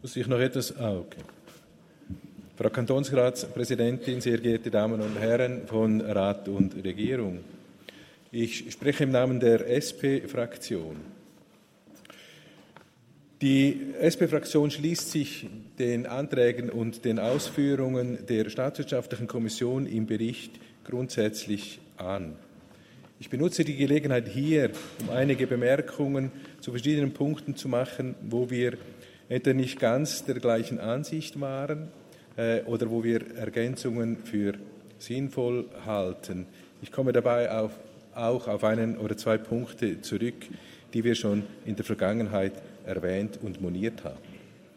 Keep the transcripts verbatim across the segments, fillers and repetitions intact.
Muss ich noch etwas? Ah, okay. Frau Kantonsratspräsidentin, sehr geehrte Damen und Herren von Rat und Regierung. Ich spreche im Namen der S P-Fraktion. Die S P-Fraktion schließt sich den Anträgen und den Ausführungen der Staatswirtschaftlichen Kommission im Bericht grundsätzlich an. Ich benutze die Gelegenheit hier, um einige Bemerkungen zu verschiedenen Punkten zu machen, wo wir entweder nicht ganz der gleichen Ansicht waren äh, oder wo wir Ergänzungen für sinnvoll halten. Ich komme dabei auf, auch auf einen oder zwei Punkte zurück, die wir schon in der Vergangenheit erwähnt und moniert haben.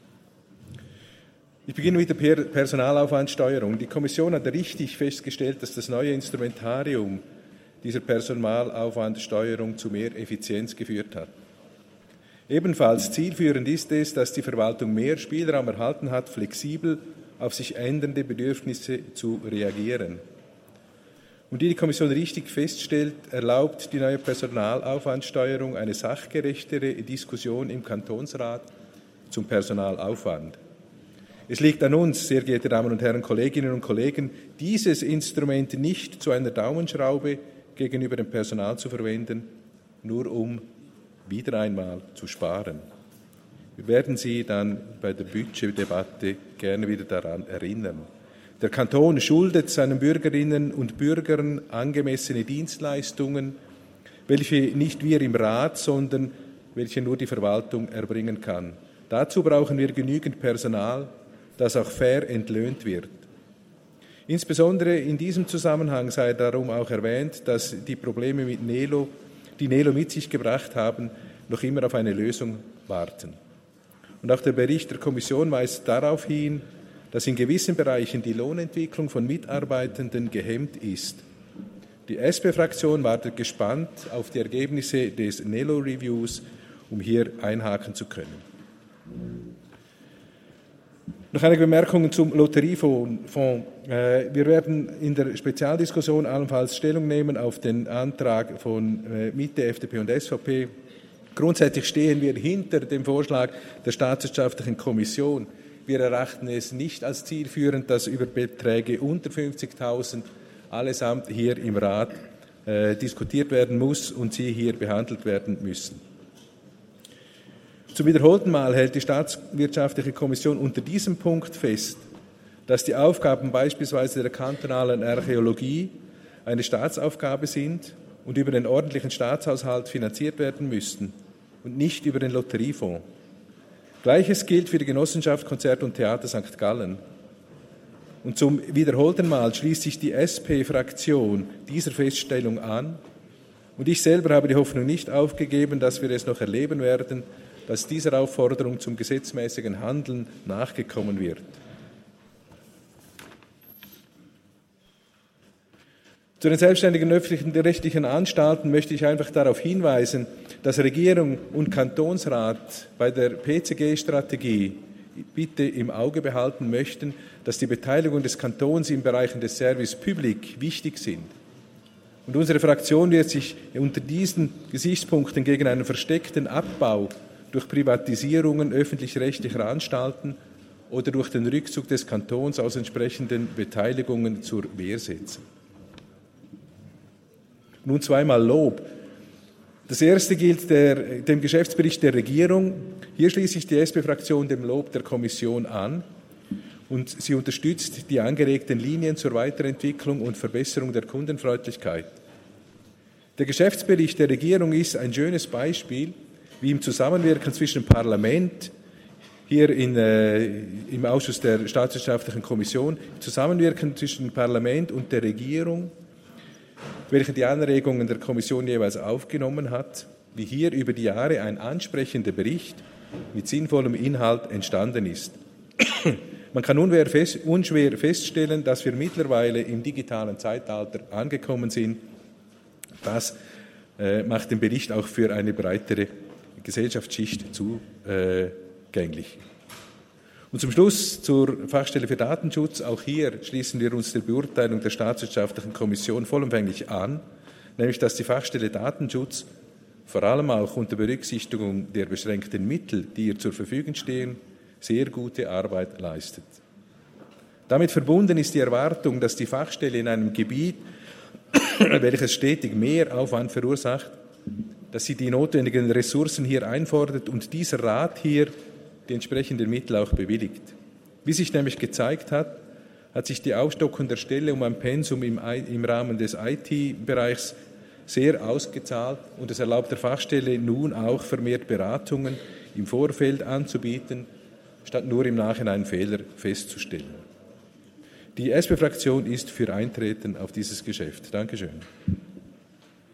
Ich beginne mit der Personalaufwandsteuerung. Die Kommission hat richtig festgestellt, dass das neue Instrumentarium dieser Personalaufwandsteuerung zu mehr Effizienz geführt hat. Ebenfalls zielführend ist es, dass die Verwaltung mehr Spielraum erhalten hat, flexibel auf sich ändernde Bedürfnisse zu reagieren. Und wie die Kommission richtig feststellt, erlaubt die neue Personalaufwandsteuerung eine sachgerechtere Diskussion im Kantonsrat zum Personalaufwand. Es liegt an uns, sehr geehrte Damen und Herren, Kolleginnen und Kollegen, dieses Instrument nicht zu einer Daumenschraube gegenüber dem Personal zu verwenden, nur um wieder einmal zu sparen. Wir werden Sie dann bei der Budgetdebatte gerne wieder daran erinnern. Der Kanton schuldet seinen Bürgerinnen und Bürgern angemessene Dienstleistungen, welche nicht wir im Rat, sondern welche nur die Verwaltung erbringen kann. Dazu brauchen wir genügend Personal, das auch fair entlöhnt wird. Insbesondere in diesem Zusammenhang sei darum auch erwähnt, dass die Probleme mit Nelo, die Nelo mit sich gebracht haben, noch immer auf eine Lösung warten. Und auch der Bericht der Kommission weist darauf hin, dass in gewissen Bereichen die Lohnentwicklung von Mitarbeitenden gehemmt ist. Die S P-Fraktion wartet gespannt auf die Ergebnisse des Nelo-Reviews, um hier einhaken zu können. Noch einige Bemerkungen zum Lotteriefonds. Wir werden in der Spezialdiskussion allenfalls Stellung nehmen auf den Antrag von Mitte, F D P und S V P. Grundsätzlich stehen wir hinter dem Vorschlag der Staatswirtschaftlichen Kommission. Wir erachten es nicht als zielführend, dass über Beträge unter fünfzigtausend allesamt hier im Rat äh, diskutiert werden muss und sie hier behandelt werden müssen. Zum wiederholten Mal hält die Staatswirtschaftliche Kommission unter diesem Punkt fest, dass die Aufgaben beispielsweise der kantonalen Archäologie eine Staatsaufgabe sind und über den ordentlichen Staatshaushalt finanziert werden müssten und nicht über den Lotteriefonds. Gleiches gilt für die Genossenschaft Konzert und Theater Sankt Gallen. Und zum wiederholten Mal schließt sich die S P-Fraktion dieser Feststellung an. Und ich selber habe die Hoffnung nicht aufgegeben, dass wir es noch erleben werden, dass dieser Aufforderung zum gesetzmäßigen Handeln nachgekommen wird. Zu den selbstständigen öffentlichen rechtlichen Anstalten möchte ich einfach darauf hinweisen, dass Regierung und Kantonsrat bei der P C G-Strategie bitte im Auge behalten möchten, dass die Beteiligung des Kantons in Bereichen des Service Public wichtig sind. Und unsere Fraktion wird sich unter diesen Gesichtspunkten gegen einen versteckten Abbau durch Privatisierungen öffentlich-rechtlicher Anstalten oder durch den Rückzug des Kantons aus entsprechenden Beteiligungen zur Wehr setzen. Nun zweimal Lob. Das erste gilt der, dem Geschäftsbericht der Regierung. Hier schließt sich die S P-Fraktion dem Lob der Kommission an und sie unterstützt die angeregten Linien zur Weiterentwicklung und Verbesserung der Kundenfreundlichkeit. Der Geschäftsbericht der Regierung ist ein schönes Beispiel, wie im Zusammenwirken zwischen Parlament, hier in, äh, im Ausschuss der Staatswirtschaftlichen Kommission, im Zusammenwirken zwischen Parlament und der Regierung, welche die Anregungen der Kommission jeweils aufgenommen hat, wie hier über die Jahre ein ansprechender Bericht mit sinnvollem Inhalt entstanden ist. Man kann unschwer, fest, unschwer feststellen, dass wir mittlerweile im digitalen Zeitalter angekommen sind. Das äh, macht den Bericht auch für eine breitere Gesellschaftsschicht zugänglich. Und zum Schluss zur Fachstelle für Datenschutz. Auch hier schließen wir uns der Beurteilung der Staatswirtschaftlichen Kommission vollumfänglich an, nämlich dass die Fachstelle Datenschutz vor allem auch unter Berücksichtigung der beschränkten Mittel, die ihr zur Verfügung stehen, sehr gute Arbeit leistet. Damit verbunden ist die Erwartung, dass die Fachstelle in einem Gebiet, welches stetig mehr Aufwand verursacht, dass sie die notwendigen Ressourcen hier einfordert und dieser Rat hier die entsprechenden Mittel auch bewilligt. Wie sich nämlich gezeigt hat, hat sich die Aufstockung der Stelle um ein Pensum im, im Rahmen des I T-Bereichs sehr ausgezahlt und es erlaubt der Fachstelle nun auch vermehrt Beratungen im Vorfeld anzubieten, statt nur im Nachhinein Fehler festzustellen. Die S P-Fraktion ist für Eintreten auf dieses Geschäft. Dankeschön.